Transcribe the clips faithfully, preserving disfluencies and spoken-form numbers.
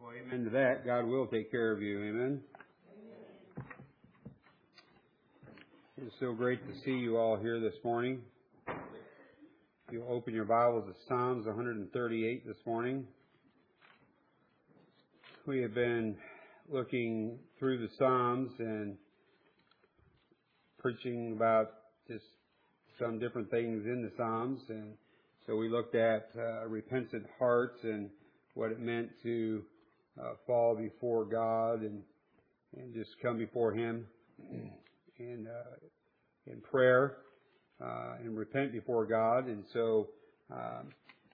Well, amen to that. God will take care of you. Amen. It's so great to see you all here this morning. You'll open your Bibles to Psalms one thirty-eight this morning. We have been looking through the Psalms and preaching about just some different things in the Psalms. And so we looked at uh, repentant hearts and what it meant to uh, fall before God and and just come before Him and uh, in prayer uh, and repent before God. And so um,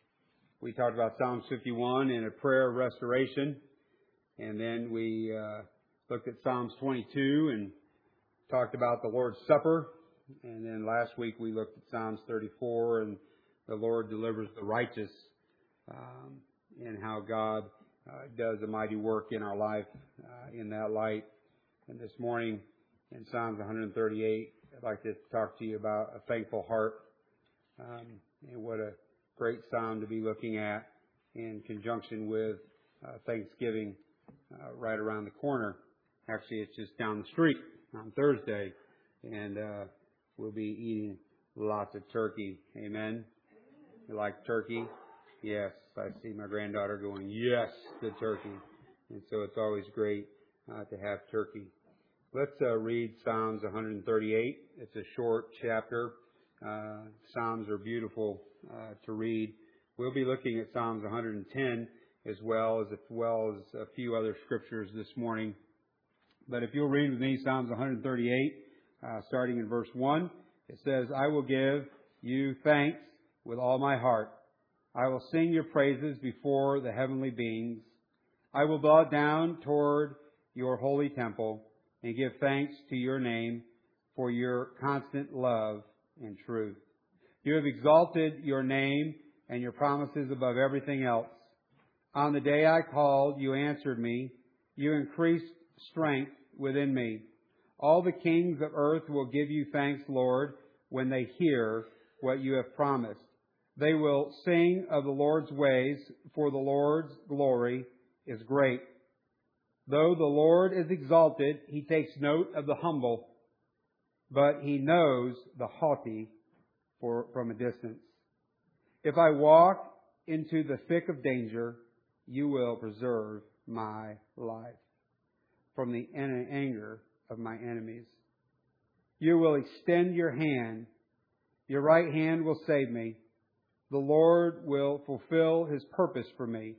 we talked about Psalms fifty-one and a prayer of restoration. And then we uh, looked at Psalms twenty-two and talked about the Lord's Supper. And then last week we looked at Psalms thirty-four and the Lord delivers the righteous, um, and how God uh, does a mighty work in our life uh, in that light. And this morning in Psalms one thirty-eight, I'd like to talk to you about a thankful heart. Um, and what a great psalm to be looking at in conjunction with uh, Thanksgiving uh, right around the corner. Actually, it's just down the street on Thursday. And uh, we'll be eating lots of turkey. Amen. You like turkey? Yes. I see my granddaughter going, yes, to turkey. And so it's always great uh, to have turkey. Let's uh, read Psalms one thirty-eight. It's a short chapter. Uh, Psalms are beautiful uh, to read. We'll be looking at Psalms one ten as well as, as well as a few other scriptures this morning. But if you'll read with me Psalms one thirty-eight, uh, starting in verse one, it says, I will give you thanks with all my heart. I will sing your praises before the heavenly beings. I will bow down toward your holy temple and give thanks to your name for your constant love and truth. You have exalted your name and your promises above everything else. On the day I called, you answered me. You increased strength within me. All the kings of earth will give you thanks, Lord, when they hear what you have promised. They will sing of the Lord's ways, for the Lord's glory is great. Though the Lord is exalted, He takes note of the humble, but He knows the haughty for, from a distance. If I walk into the thick of danger, you will preserve my life from the anger of my enemies. You will extend your hand. Your right hand will save me. The Lord will fulfill His purpose for me.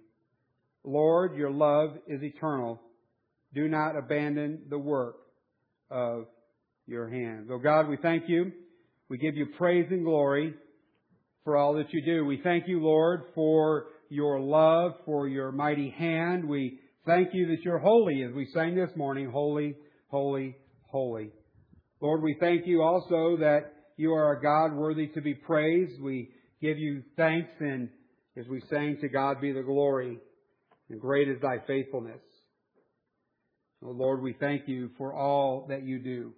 Lord, your love is eternal. Do not abandon the work of your hands. Oh God, we thank you. We give you praise and glory for all that you do. We thank you, Lord, for your love, for your mighty hand. We thank you that you're holy, as we sang this morning, holy, holy, holy. Lord, we thank you also that you are a God worthy to be praised. We give you thanks, and as we sang, to God be the glory, and great is thy faithfulness. Oh Lord, we thank you for all that you do.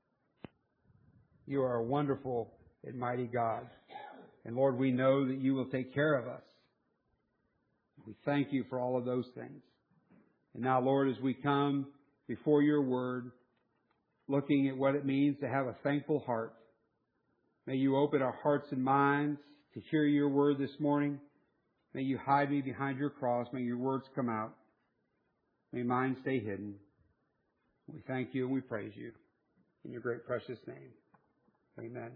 You are a wonderful and mighty God. And Lord, we know that you will take care of us. We thank you for all of those things. And now, Lord, as we come before your word, looking at what it means to have a thankful heart, may you open our hearts and minds to hear your word this morning. May you hide me behind your cross. May your words come out. May mine stay hidden. We thank you and we praise you. In your great precious name. Amen.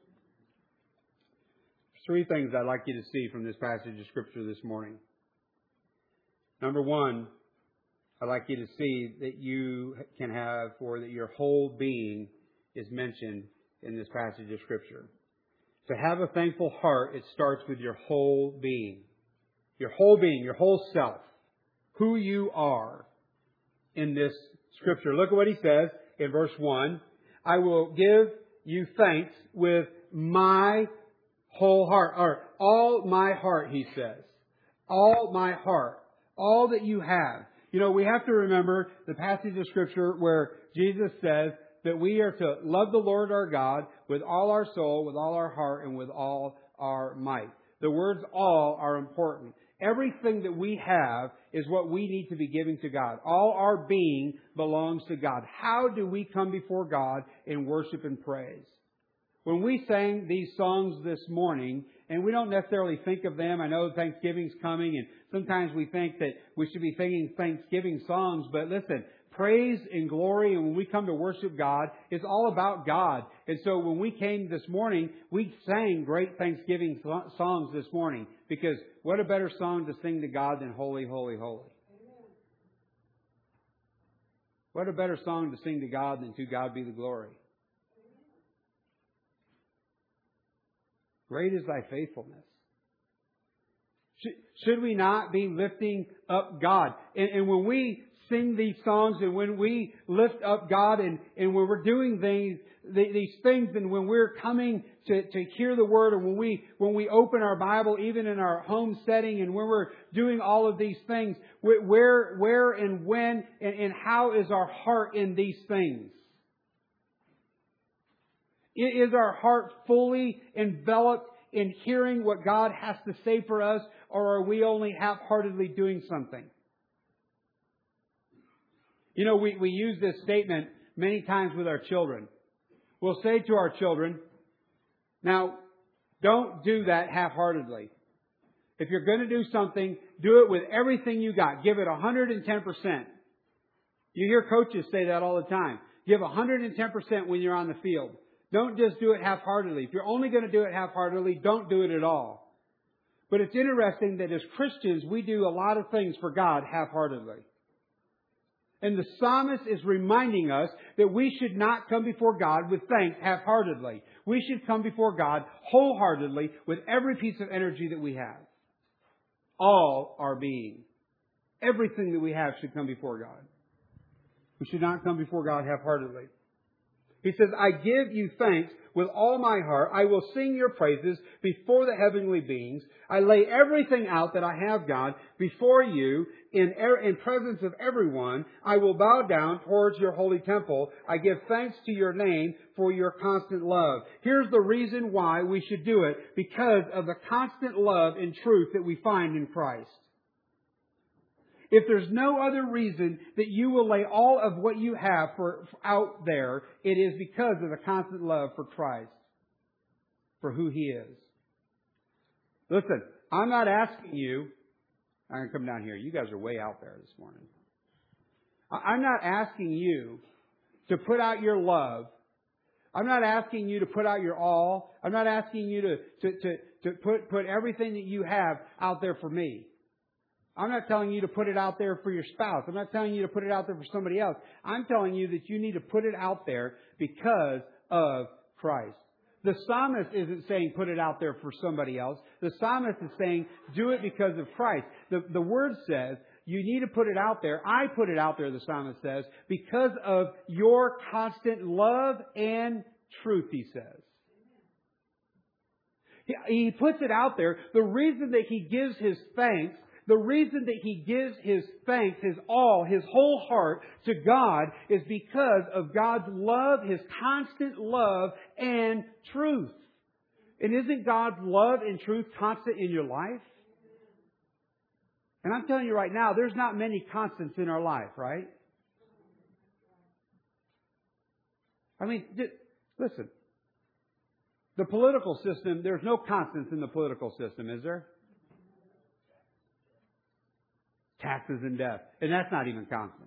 Three things I'd like you to see from this passage of Scripture this morning. Number one, I'd like you to see that you can have, or that your whole being is mentioned in this passage of Scripture. To have a thankful heart, it starts with your whole being. Your whole being, your whole self. Who you are in this Scripture. Look at what he says in verse one. I will give you thanks with my whole heart. Or all my heart, he says. All my heart. All that you have. You know, we have to remember the passage of Scripture where Jesus says that we are to love the Lord our God with all our soul, with all our heart, and with all our might. The words all are important. Everything that we have is what we need to be giving to God. All our being belongs to God. How do we come before God in worship and praise? When we sang these songs this morning, and we don't necessarily think of them, I know Thanksgiving's coming, and sometimes we think that we should be singing Thanksgiving songs, but listen, praise and glory, and when we come to worship God, it's all about God. And so when we came this morning, we sang great Thanksgiving songs this morning, because what a better song to sing to God than Holy, Holy, Holy. What a better song to sing to God than To God Be the Glory. Great is Thy faithfulness. Should we not be lifting up God? And, and when we sing these songs and when we lift up God and, and when we're doing these, these things and when we're coming to, to hear the Word and when we, when we open our Bible, even in our home setting and when we're doing all of these things, where, where and when and, and how is our heart in these things? Is our heart fully enveloped in hearing what God has to say for us, or are we only half-heartedly doing something? You know, we, we use this statement many times with our children. We'll say to our children, now, don't do that half-heartedly. If you're going to do something, do it with everything you got. Give it one hundred ten percent. You hear coaches say that all the time. Give one hundred ten percent when you're on the field. Don't just do it half-heartedly. If you're only going to do it half-heartedly, don't do it at all. But it's interesting that as Christians, we do a lot of things for God half-heartedly. And the psalmist is reminding us that we should not come before God with thanks half-heartedly. We should come before God wholeheartedly with every piece of energy that we have. All our being. Everything that we have should come before God. We should not come before God half-heartedly. He says, I give you thanks with all my heart. I will sing your praises before the heavenly beings. I lay everything out that I have, God, before you in, in presence of everyone. I will bow down towards your holy temple. I give thanks to your name for your constant love. Here's the reason why we should do it. Because of the constant love and truth that we find in Christ. If there's no other reason that you will lay all of what you have for, for out there, it is because of the constant love for Christ, for who He is. Listen, I'm not asking you, I'm going to come down here. You guys are way out there this morning. I'm not asking you to put out your love. I'm not asking you to put out your all. I'm not asking you to, to, to, to put, put everything that you have out there for me. I'm not telling you to put it out there for your spouse. I'm not telling you to put it out there for somebody else. I'm telling you that you need to put it out there because of Christ. The psalmist isn't saying put it out there for somebody else. The psalmist is saying do it because of Christ. The, the word says you need to put it out there. I put it out there, the psalmist says, because of your constant love and truth, he says. He, he puts it out there. The reason that he gives his thanks The reason that he gives his thanks, his all, his whole heart to God is because of God's love, His constant love and truth. And isn't God's love and truth constant in your life? And I'm telling you right now, there's not many constants in our life, right? I mean, listen. The political system, there's no constants in the political system, is there? Taxes and death. And that's not even constant.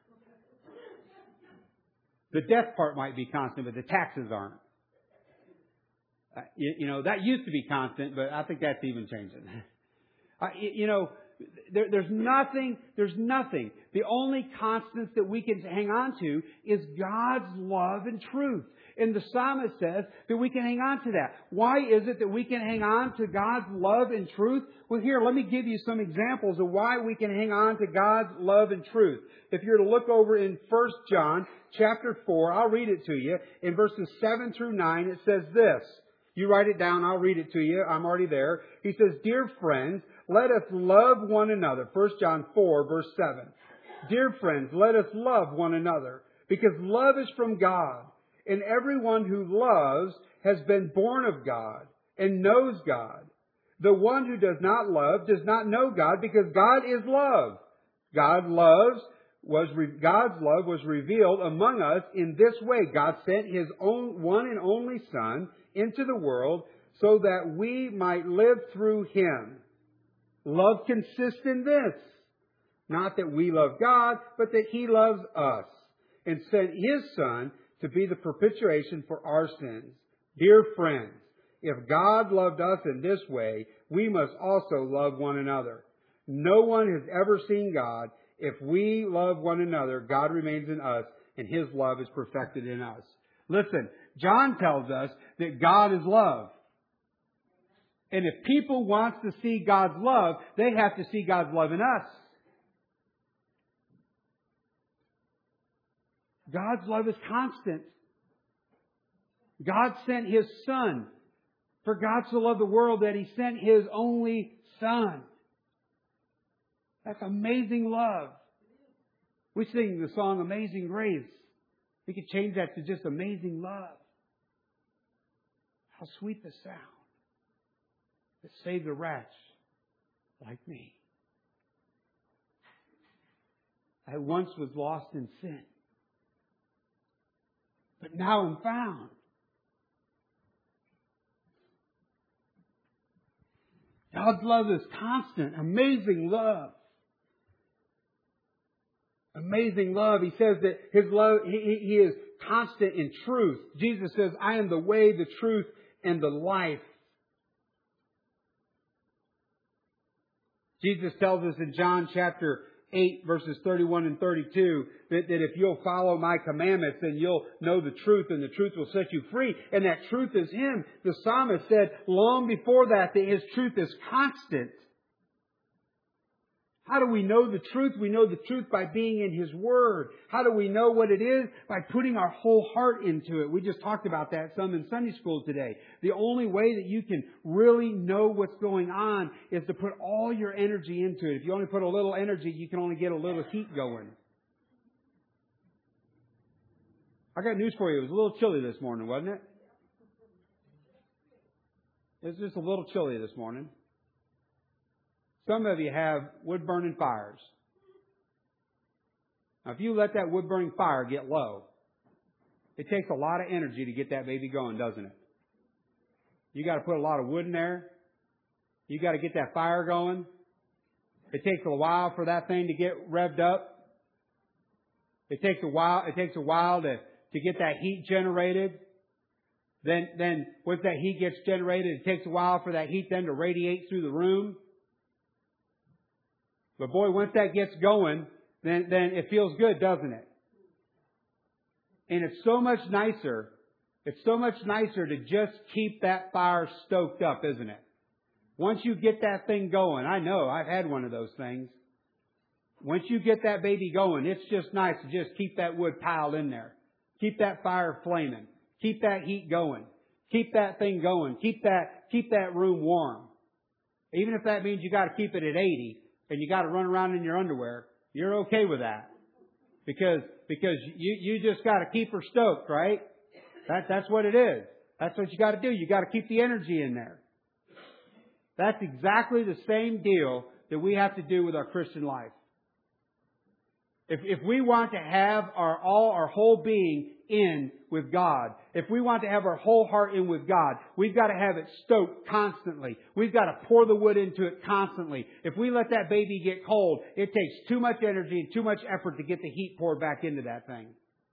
The death part might be constant, but the taxes aren't. Uh, you, you know, that used to be constant, but I think that's even changing. Uh, you, you know, there, there's nothing, there's nothing. The only constants that we can hang on to is God's love and truth. And the psalmist says that we can hang on to that. Why is it that we can hang on to God's love and truth? Well, here, let me give you some examples of why we can hang on to God's love and truth. If you're to look over in First John chapter four, I'll read it to you. In verses seven through nine, it says this. You write it down, I'll read it to you. I'm already there. He says, Dear friends, let us love one another. First John four, verse seven. Dear friends, let us love one another, because love is from God. And everyone who loves has been born of God and knows God. The one who does not love does not know God, because God is love. God loves was re- God's love was revealed among us in this way. God sent His own one and only Son into the world so that we might live through Him. Love consists in this. Not that we love God, but that He loves us and sent His Son to be the propitiation for our sins. Dear friends, if God loved us in this way, we must also love one another. No one has ever seen God. If we love one another, God remains in us and His love is perfected in us. Listen, John tells us that God is love. And if people want to see God's love, they have to see God's love in us. God's love is constant. God sent His Son. For God so loved the world that He sent His only Son. That's amazing love. We sing the song Amazing Grace. We could change that to just amazing love. How sweet the sound that saved a wretch like me. I once was lost in sin, but now I'm found. God's love is constant, amazing love. Amazing love. He says that His love, He, he is constant in truth. Jesus says, I am the way, the truth, and the life. Jesus tells us in John chapter eight, verses thirty-one and thirty-two, that, that if you'll follow my commandments, then you'll know the truth, and the truth will set you free. And that truth is Him. The psalmist said long before that that His truth is constant. How do we know the truth? We know the truth by being in His Word. How do we know what it is? By putting our whole heart into it. We just talked about that some in Sunday school today. The only way that you can really know what's going on is to put all your energy into it. If you only put a little energy, you can only get a little heat going. I got news for you. It was a little chilly this morning, wasn't it? It was just a little chilly this morning. Some of you have wood-burning fires. Now, if you let that wood-burning fire get low, it takes a lot of energy to get that baby going, doesn't it? You got to put a lot of wood in there. You got to get that fire going. It takes a while for that thing to get revved up. It takes a while. It takes a while to, to get that heat generated. Then, then once that heat gets generated, it takes a while for that heat then to radiate through the room. But boy, once that gets going, then, then it feels good, doesn't it? And it's so much nicer, it's so much nicer to just keep that fire stoked up, isn't it? Once you get that thing going, I know, I've had one of those things. Once you get that baby going, it's just nice to just keep that wood piled in there. Keep that fire flaming. Keep that heat going. Keep that thing going. Keep that, keep that room warm. Even if that means you got to keep it at eighty. And you got to run around in your underwear, you're okay with that. Because, because you, you just got to keep her stoked, right? That, that's what it is. That's what you got to do. You got to keep the energy in there. That's exactly the same deal that we have to do with our Christian life. If, if we want to have our, all, our whole being in with God, if we want to have our whole heart in with God, we've got to have it stoked constantly. We've got to pour the wood into it constantly. If we let that baby get cold, it takes too much energy and too much effort to get the heat poured back into that thing.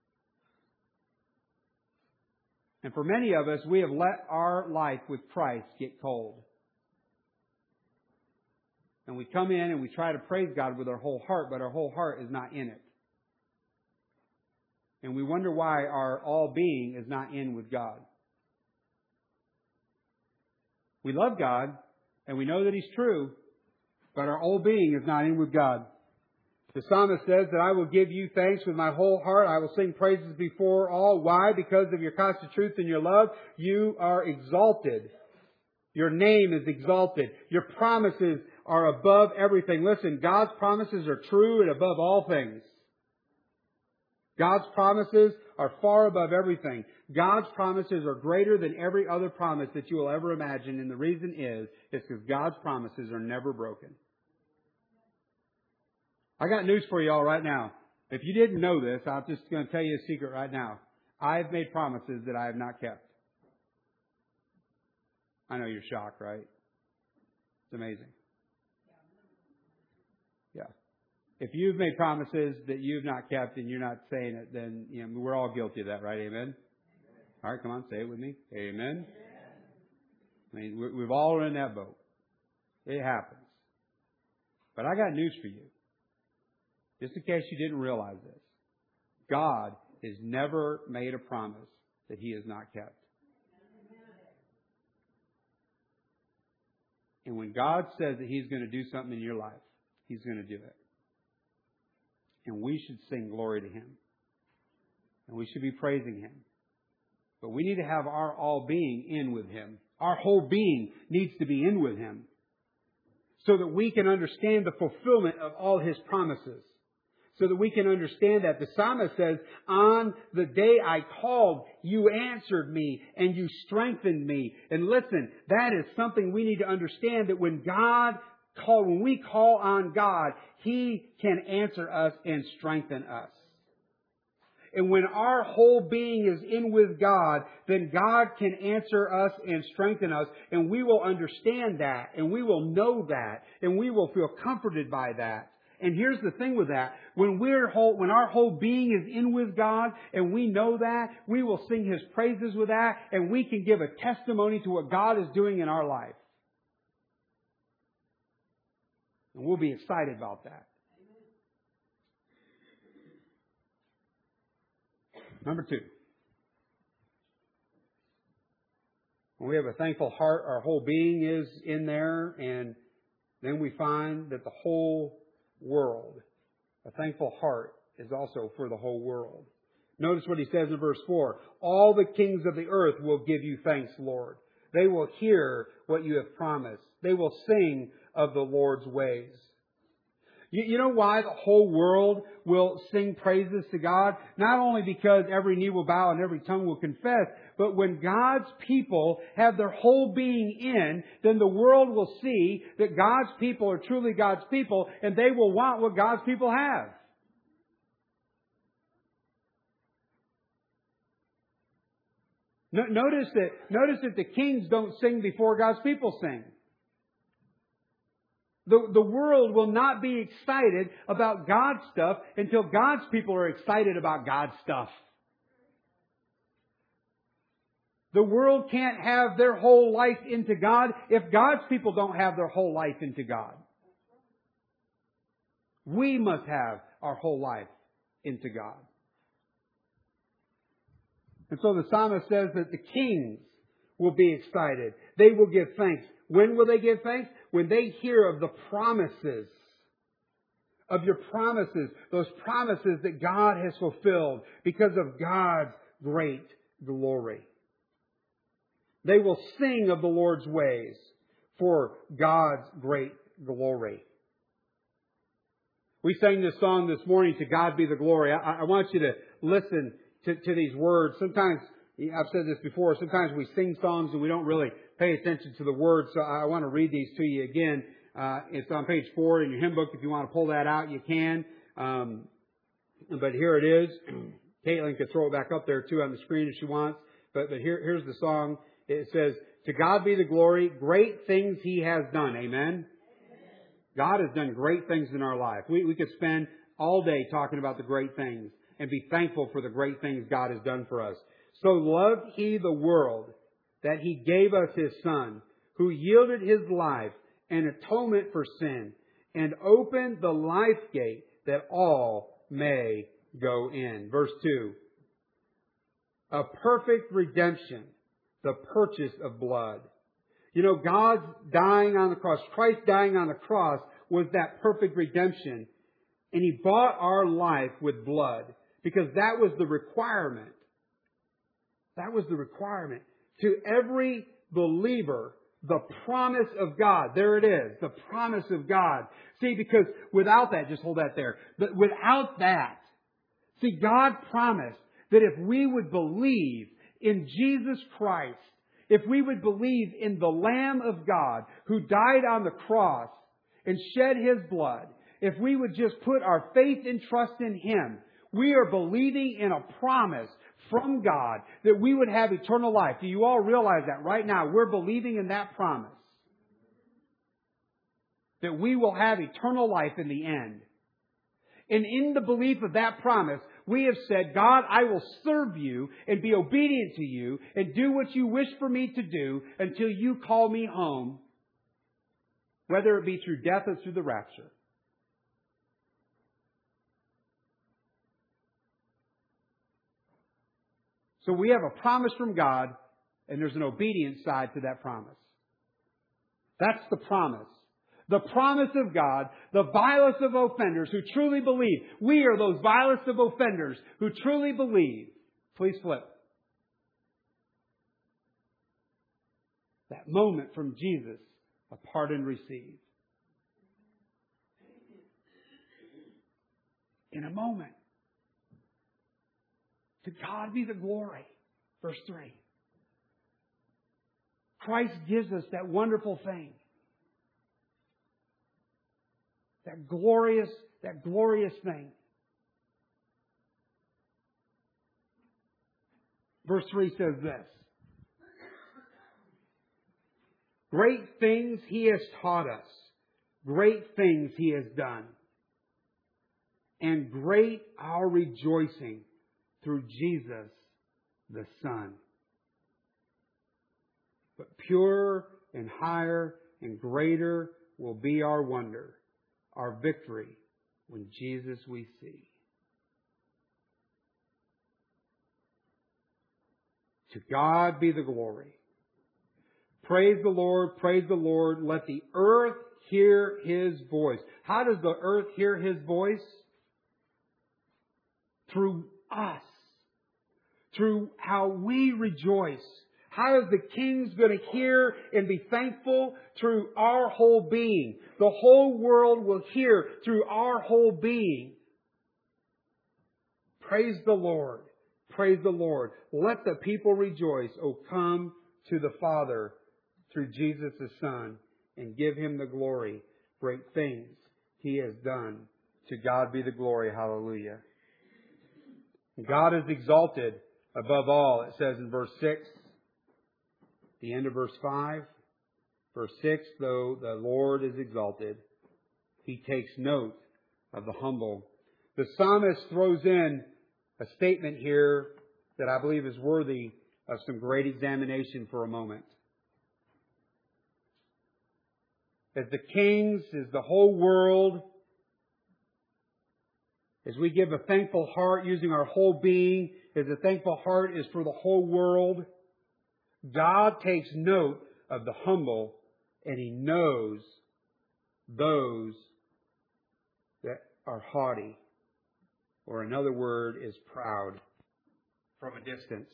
And for many of us, we have let our life with Christ get cold. And we come in and we try to praise God with our whole heart, but our whole heart is not in it. And we wonder why our all being is not in with God. We love God, and we know that He's true, but our whole being is not in with God. The psalmist says that I will give you thanks with my whole heart. I will sing praises before all. Why? Because of your constant truth and your love, you are exalted. Your name is exalted. Your promises are above everything. Listen, God's promises are true and above all things. God's promises are far above everything. God's promises are greater than every other promise that you will ever imagine. And the reason is, is because God's promises are never broken. I got news for you all right now. If you didn't know this, I'm just going to tell you a secret right now. I've made promises that I have not kept. I know you're shocked, right? It's amazing. Yeah. If you've made promises that you've not kept and you're not saying it, then you know, we're all guilty of that, right? Amen? All right, come on, say it with me. Amen? I mean, we've all in that boat. It happens. But I got news for you. Just in case you didn't realize this. God has never made a promise that He has not kept. And when God says that He's going to do something in your life, He's going to do it. And we should sing glory to Him. And we should be praising Him. But we need to have our all being in with Him. Our whole being needs to be in with Him. So that we can understand the fulfillment of all His promises. So that we can understand that. The psalmist says, on the day I called, you answered me and you strengthened me. And listen, that is something we need to understand, that when God call, when we call on God, He can answer us and strengthen us. And when our whole being is in with God, then God can answer us and strengthen us. And we will understand that. And we will know that. And we will feel comforted by that. And here's the thing with that. When we're whole, when our whole being is in with God and we know that, we will sing His praises with that, and we can give a testimony to what God is doing in our life. And we'll be excited about that. Number two. When we have a thankful heart, our whole being is in there, and then we find that the whole world, a thankful heart, is also for the whole world. Notice what He says in verse four. All the kings of the earth will give you thanks, Lord. They will hear what you have promised. They will sing of the Lord's ways. You, you know why the whole world will sing praises to God? Not only because every knee will bow and every tongue will confess, but when God's people have their whole being in, then the world will see that God's people are truly God's people, and they will want what God's people have. No, notice that, notice that the kings don't sing before God's people sing. The, the world will not be excited about God's stuff until God's people are excited about God's stuff. The world can't have their whole life into God if God's people don't have their whole life into God. We must have our whole life into God. And so the psalmist says that the kings will be excited. They will give thanks. When will they give thanks? When they hear of the promises, of your promises, those promises that God has fulfilled because of God's great glory. They will sing of the Lord's ways for God's great glory. We sang this song this morning, To God Be the Glory. I, I want you to listen to, to these words. Sometimes, I've said this before, sometimes we sing songs and we don't really pay attention to the words. So I want to read these to you again. Uh, it's on page four in your hymn book. If you want to pull that out, you can. Um, but here it is. Caitlin could throw it back up there too on the screen if she wants. But, but here, here's the song. It says, To God be the glory, great things He has done. Amen? Amen. God has done great things in our life. We, we could spend all day talking about the great things and be thankful for the great things God has done for us. So loved He the world that He gave us His Son, who yielded His life an atonement for sin, and opened the life gate that all may go in. Verse two. A perfect redemption, the purchase of blood. You know, God's dying on the cross, Christ dying on the cross was that perfect redemption. And He bought our life with blood because that was the requirement. That was the requirement. To every believer, the promise of God. There it is. The promise of God. See, because without that, just hold that there. But without that, See, God promised that if we would believe in Jesus Christ, if we would believe in the Lamb of God who died on the cross and shed His blood, if we would just put our faith and trust in Him, we are believing in a promise from God that we would have eternal life. Do you all realize that right now? We're believing in that promise. That we will have eternal life in the end. And in the belief of that promise, we have said, God, I will serve you and be obedient to you and do what you wish for me to do until you call me home, whether it be through death or through the rapture. So we have a promise from God, and there's an obedience side to that promise. That's the promise. The promise of God, the vilest of offenders who truly believe. We are those vilest of offenders who truly believe. Please flip. That moment from Jesus, a pardon received. In a moment. To God be the glory. Verse three. Christ gives us that wonderful thing. That glorious, that glorious thing. Verse three says this. Great things He has taught us. Great things He has done. And great our rejoicing through Jesus the Son. But purer and higher and greater will be our wonder, our victory, when Jesus we see. To God be the glory. Praise the Lord, praise the Lord. Let the earth hear His voice. How does the earth hear His voice? Through us. Through how we rejoice. How is the king's going to hear and be thankful? Through our whole being. The whole world will hear through our whole being. Praise the Lord. Praise the Lord. Let the people rejoice. Oh, come to the Father through Jesus the Son and give Him the glory. Great things He has done. To God be the glory. Hallelujah. God is exalted above all. It says in verse six. The end of verse five. Verse six, though the Lord is exalted, He takes note of the humble. The psalmist throws in a statement here that I believe is worthy of some great examination for a moment. As the kings, as the whole world, as we give a thankful heart using our whole being, as a thankful heart is for the whole world, God takes note of the humble, and He knows those that are haughty, or another word is proud, from a distance.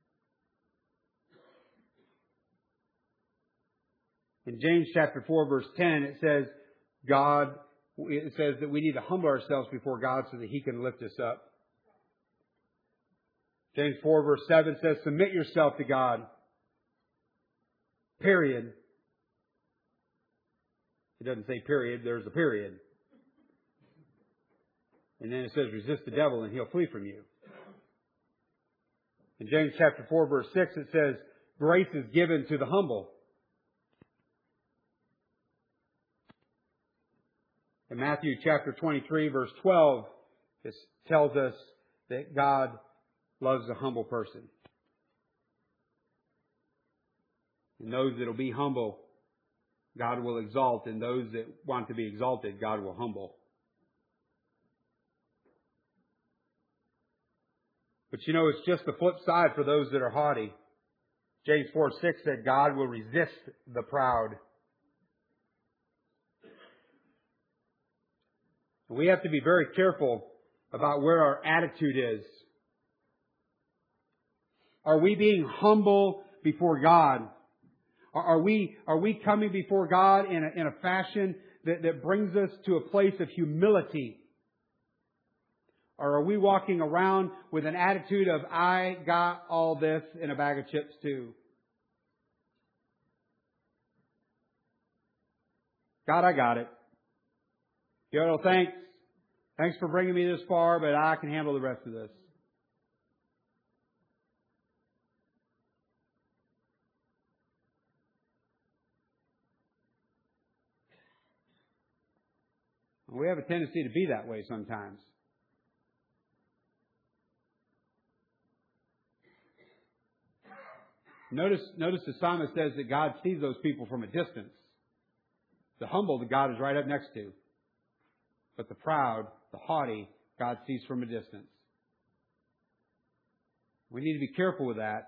In James chapter four, verse ten, it says, God, it says that we need to humble ourselves before God so that He can lift us up. James four, verse seven says, submit yourself to God. Period. It doesn't say period, there's a period. And then it says, resist the devil and he'll flee from you. In James chapter four, verse six, it says, grace is given to the humble. In Matthew chapter twenty-three, verse twelve, it tells us that God loves a humble person. And those that will be humble, God will exalt. And those that want to be exalted, God will humble. But you know, it's just the flip side for those that are haughty. James four six said God will resist the proud. We have to be very careful about where our attitude is. Are we being humble before God? Are we, are we coming before God in a, in a fashion that, that brings us to a place of humility? Or are we walking around with an attitude of, I got all this in a bag of chips too? God, I got it. You know, thanks. Thanks for bringing me this far, but I can handle the rest of this. We have a tendency to be that way sometimes. Notice, notice the psalmist says that God sees those people from a distance. The humble, the God is right up next to. But the proud, the haughty, God sees from a distance. We need to be careful with that.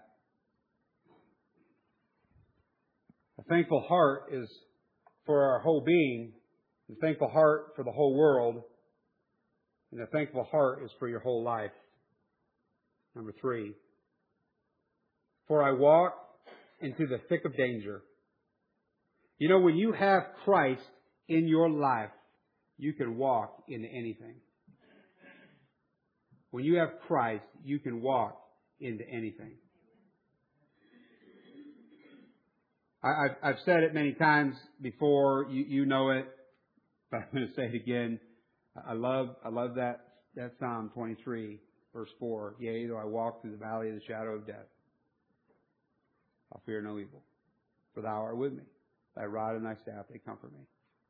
A thankful heart is for our whole being. A thankful heart for the whole world. And a thankful heart is for your whole life. Number three. For I walk into the thick of danger. You know, when you have Christ in your life, you can walk into anything. When you have Christ, you can walk into anything. I, I've, I've said it many times before. You, you know it, but I'm going to say it again. I love, I love that that Psalm twenty-three, verse four. Yea, though I walk through the valley of the shadow of death, I'll fear no evil, for Thou art with me. Thy rod and Thy staff, they comfort me.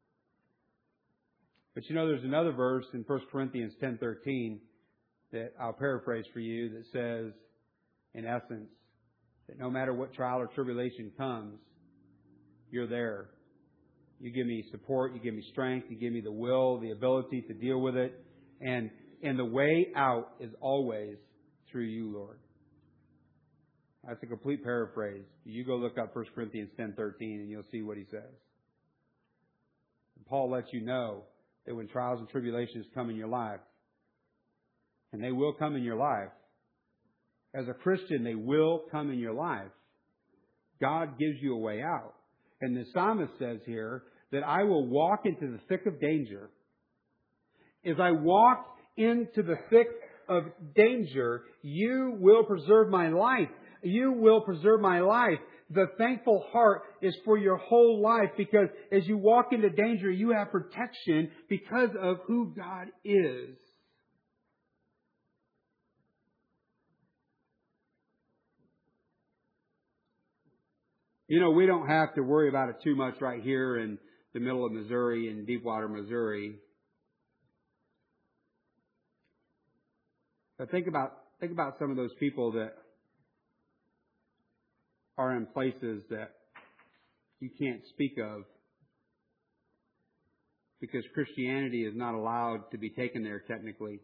But you know, there's another verse in First Corinthians ten thirteen that I'll paraphrase for you that says, in essence, that no matter what trial or tribulation comes, you're there. You give me support, you give me strength, you give me the will, the ability to deal with it. And, and the way out is always through you, Lord. That's a complete paraphrase. You go look up First Corinthians ten thirteen and you'll see what he says. Paul lets you know that when trials and tribulations come in your life, and they will come in your life, as a Christian, they will come in your life, God gives you a way out. And the psalmist says here that I will walk into the thick of danger. As I walk into the thick of danger, you will preserve my life. You will preserve my life. The thankful heart is for your whole life, because as you walk into danger, you have protection because of who God is. You know, we don't have to worry about it too much right here in the middle of Missouri, in Deepwater, Missouri. But think about, think about some of those people that are in places that you can't speak of because Christianity is not allowed to be taken there technically.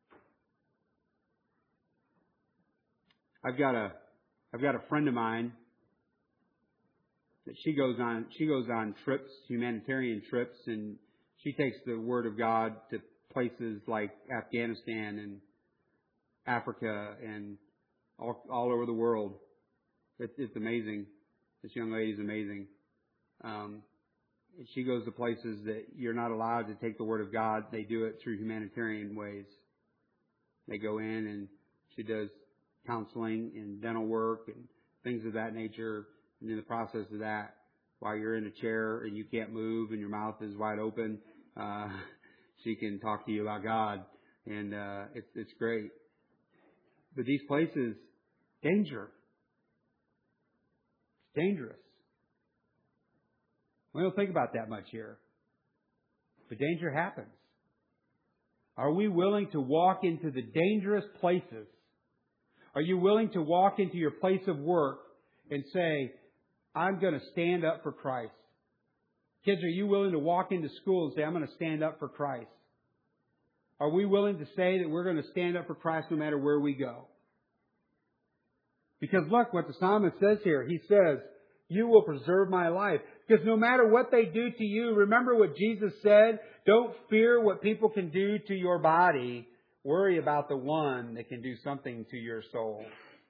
I've got a, I've got a friend of mine that she goes on, she goes on trips, humanitarian trips, and she takes the Word of God to places like Afghanistan and Africa and all, all over the world. It's, it's amazing. This young lady's amazing. Um, she goes to places that you're not allowed to take the Word of God. They do it through humanitarian ways. They go in and she does counseling and dental work and things of that nature. And in the process of that, while you're in a chair and you can't move and your mouth is wide open, uh, she can talk to you about God. And uh, it's, it's great. But these places, danger. It's dangerous. We don't think about that much here. But danger happens. Are we willing to walk into the dangerous places? Are you willing to walk into your place of work and say, I'm going to stand up for Christ? Kids, are you willing to walk into school and say, I'm going to stand up for Christ? Are we willing to say that we're going to stand up for Christ no matter where we go? Because look what the psalmist says here. He says, you will preserve my life. Because no matter what they do to you, remember what Jesus said? Don't fear what people can do to your body. Worry about the one that can do something to your soul.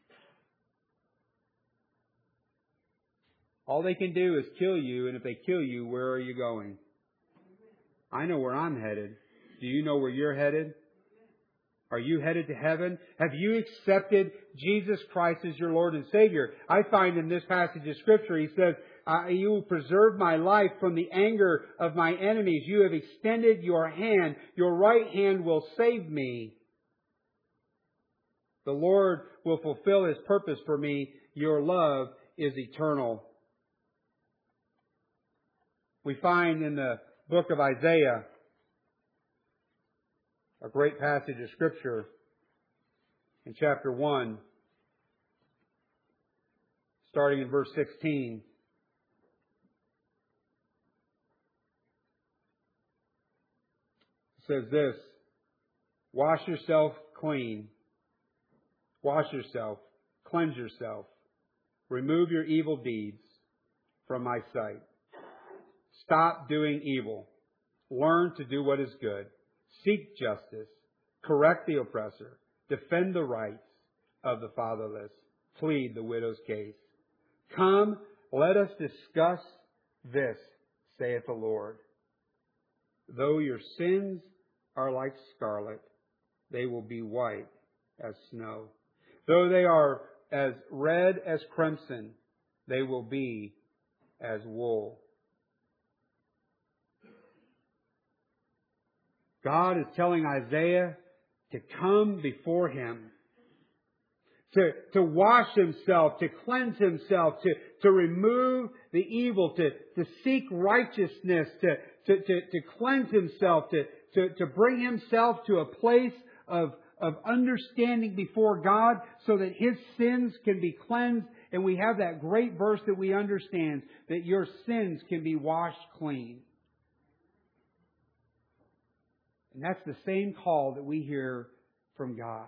All they can do is kill you, and if they kill you, where are you going? I know where I'm headed. Do you know where you're headed? Are you headed to heaven? Have you accepted Jesus Christ as your Lord and Savior? I find in this passage of Scripture, He says, uh, you will preserve my life from the anger of my enemies. You have extended your hand. Your right hand will save me. The Lord will fulfill His purpose for me. Your love is eternal. We find in the book of Isaiah a great passage of Scripture in chapter one, starting in verse sixteen. It says this, wash yourself clean. Wash yourself. Cleanse yourself. Remove your evil deeds from my sight. Stop doing evil. Learn to do what is good. Seek justice. Correct the oppressor. Defend the rights of the fatherless. Plead the widow's case. Come, let us discuss this, saith the Lord. Though your sins are like scarlet, they will be white as snow. Though they are as red as crimson, they will be as wool. God is telling Isaiah to come before Him, to, to wash himself, to cleanse himself, to, to remove the evil, to, to seek righteousness, to, to, to, to cleanse himself, to, to, to bring himself to a place of, of understanding before God so that his sins can be cleansed. And we have that great verse that we understand, that your sins can be washed clean. And that's the same call that we hear from God.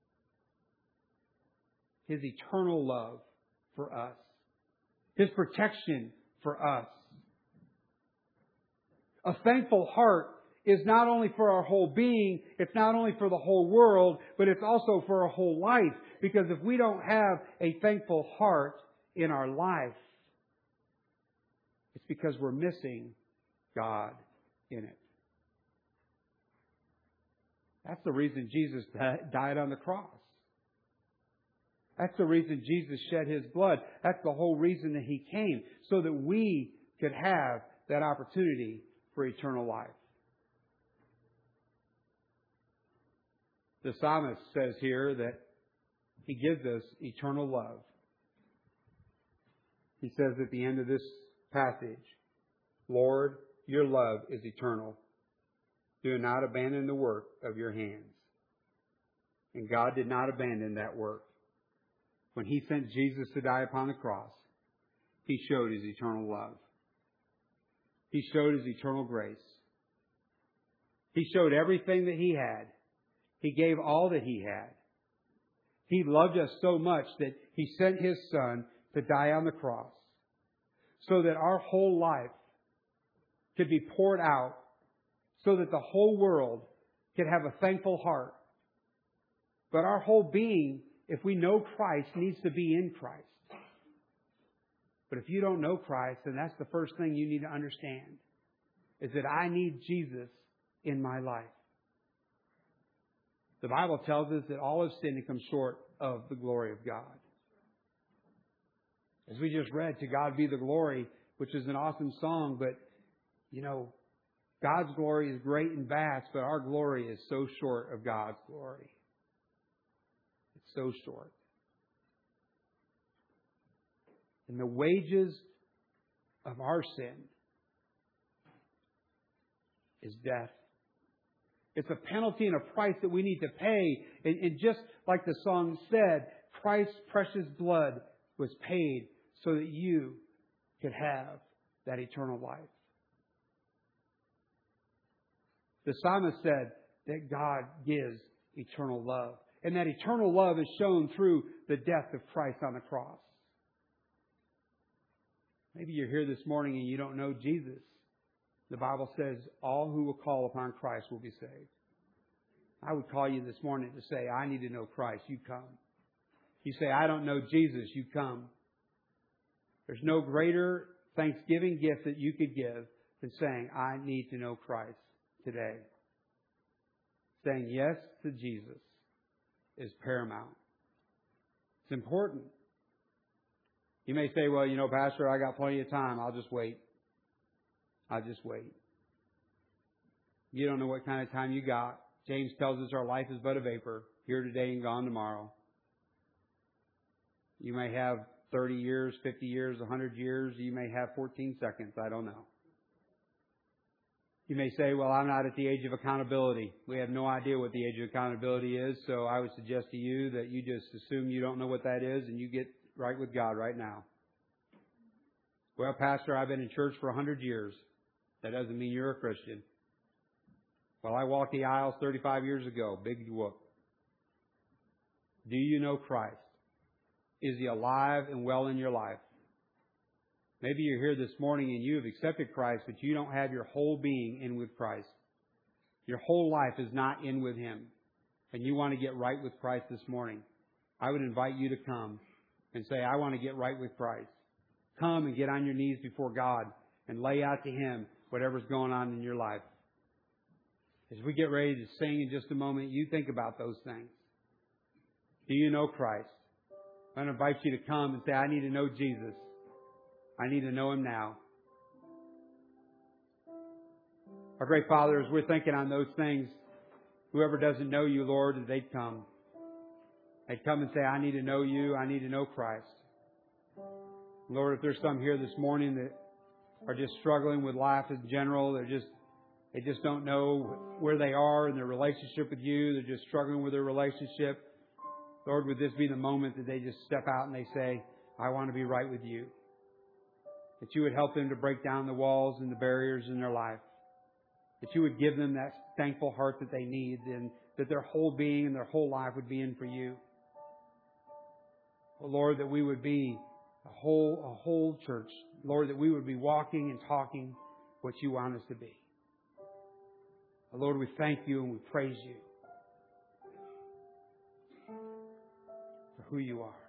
His eternal love for us. His protection for us. A thankful heart is not only for our whole being, it's not only for the whole world, but it's also for our whole life. Because if we don't have a thankful heart in our life, it's because we're missing God in it. That's the reason Jesus died on the cross. That's the reason Jesus shed His blood. That's the whole reason that He came, so that we could have that opportunity for eternal life. The psalmist says here that he gives us eternal love. He says at the end of this passage, Lord, your love is eternal. Do not abandon the work of your hands. And God did not abandon that work. When He sent Jesus to die upon the cross, He showed His eternal love. He showed His eternal grace. He showed everything that He had. He gave all that He had. He loved us so much that He sent His Son to die on the cross so that our whole life could be poured out, so that the whole world could have a thankful heart. But our whole being, if we know Christ, needs to be in Christ. But if you don't know Christ, then that's the first thing you need to understand, is that I need Jesus in my life. The Bible tells us that all have sinned and come short of the glory of God. As we just read, to God be the glory, which is an awesome song, but, you know, God's glory is great and vast, but our glory is so short of God's glory. It's so short. And the wages of our sin is death. It's a penalty and a price that we need to pay. And, and just like the song said, Christ's precious blood was paid so that you could have that eternal life. The psalmist said that God gives eternal love. And that eternal love is shown through the death of Christ on the cross. Maybe you're here this morning and you don't know Jesus. The Bible says all who will call upon Christ will be saved. I would call you this morning to say, I need to know Christ. You come. You say, I don't know Jesus. You come. There's no greater Thanksgiving gift that you could give than saying, I need to know Christ today. Saying yes to Jesus. is paramount. It's important. You may say, well, you know, Pastor, I got plenty of time. I'll just wait. I'll just wait. You don't know what kind of time you got. James tells us our life is but a vapor, here today and gone tomorrow. You may have thirty years, fifty years, one hundred years. You may have fourteen seconds. I don't know. You may say, well, I'm not at the age of accountability. We have no idea what the age of accountability is, so I would suggest to you that you just assume you don't know what that is and you get right with God right now. Well, Pastor, I've been in church for one hundred years. That doesn't mean you're a Christian. Well, I walked the aisles thirty-five years ago. Big whoop. Do you know Christ? Is He alive and well in your life? Maybe you're here this morning and you have accepted Christ, but you don't have your whole being in with Christ. Your whole life is not in with Him. And you want to get right with Christ this morning. I would invite you to come and say, I want to get right with Christ. Come and get on your knees before God and lay out to Him whatever's going on in your life. As we get ready to sing in just a moment, you think about those things. Do you know Christ? I'm going to invite you to come and say, I need to know Jesus. I need to know Him now. Our great Father, as we're thinking on those things, whoever doesn't know You, Lord, that they'd come. They'd come and say, I need to know You. I need to know Christ. Lord, if there's some here this morning that are just struggling with life in general, they're just, they just don't know where they are in their relationship with You. They're just struggling with their relationship. Lord, would this be the moment that they just step out and they say, I want to be right with You. That You would help them to break down the walls and the barriers in their life. That You would give them that thankful heart that they need, and that their whole being and their whole life would be in for You. Oh, Lord, that we would be a whole, a whole church. Lord, that we would be walking and talking what You want us to be. Oh, Lord, we thank You and we praise You for who You are.